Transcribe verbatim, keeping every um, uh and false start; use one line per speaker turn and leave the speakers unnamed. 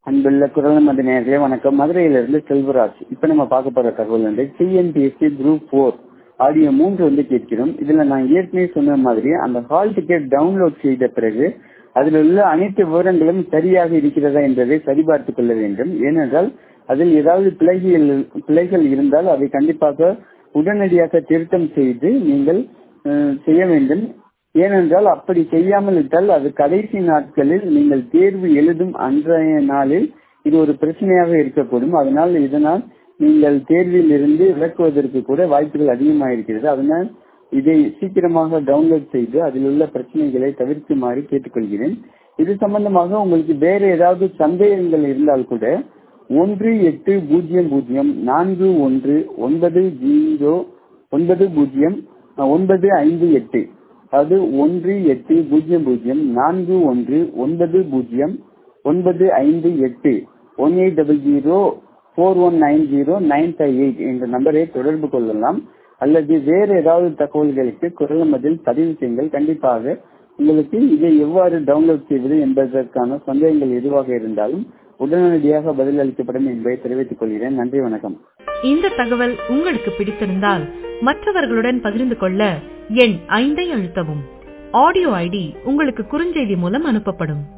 அன்புள்ள குரல் மத நேயர்களே வணக்கம். மதுரையிலிருந்து செல்வராஜ். இப்ப நம்ம பார்க்க போற தகவல் வந்து டிஎன்பிஎஸ்சி குரூப் போர் ஆடியோ மூன்று வந்து கேட்கிறோம். இதுல நான் ஏற்கனவே சொன்ன மாதிரி அந்த ஹால் டிக்கெட் டவுன்லோட் செய்த பிறகு அதில் உள்ள அனைத்து விவரங்களும் சரியாக இருக்கிறதா என்பதை சரிபார்த்துக் கொள்ள வேண்டும். ஏனென்றால் அதில் ஏதாவது பிழைகள் பிழைகள் இருந்தால் அதை கண்டிப்பாக உடனடியாக திருத்தம் செய்து நீங்கள் செய்ய வேண்டும். ஏனென்றால் அப்படி செய்யாமல் விட்டால் அது கடைசி நாட்களில் நீங்கள் தேர்வு எழுதும் அன்றைய நாளில் இது ஒரு பிரச்சனையாக இருக்கக்கூடும். அதனால் இதனால் நீங்கள் தேர்வில் இருந்து விலக்குவதற்கு கூட வாய்ப்புகள் அதிகமாக இருக்கிறது. அதனால் இதை சீக்கிரமாக டவுன்லோட் செய்து அதில் உள்ள பிரச்சனைகளை தவிர்க்குமாறு கேட்டுக்கொள்கிறேன். இது சம்பந்தமாக உங்களுக்கு வேற ஏதாவது சந்தேகங்கள் இருந்தால் கூட ஒன்று எட்டு பூஜ்ஜியம் பூஜ்ஜியம் நான்கு ஒன்று ஒன்பது ஜீரோ ஒன்பது பூஜ்ஜியம் ஒன்பது ஐந்து எட்டு அது ஒன்று எட்டு பூஜ்ஜியம் பூஜ்ஜியம் நான்கு ஒன்று ஒன்பது பூஜ்ஜியம் ஒன்பது ஐந்து எட்டு one eight double zero four one nine zero nine five eight என்ற நம்பரை தொடர்பு கொள்ளலாம். அல்லது வேறு ஏதாவது தகவல்களுக்கு குரல் மதில் பதிவு செய்யுங்கள். கண்டிப்பாக உங்களுக்கு இதை எவ்வாறு டவுன்லோட் செய்வது என்பதற்கான சந்தேகங்கள் எதுவாக இருந்தாலும் உடனடியாக பதில் அளிக்கப்படும் என்பதை தெரிவித்துக் கொள்கிறேன். நன்றி, வணக்கம்.
இந்த தகவல் உங்களுக்கு பிடித்திருந்தால் மற்றவர்களுடன் பகிர்ந்து கொள்ள எண் ஐந்தை அழுத்தவும். ஆடியோ ஐடி உங்களுக்கு குறுஞ்செய்தி மூலம் அனுப்பப்படும்.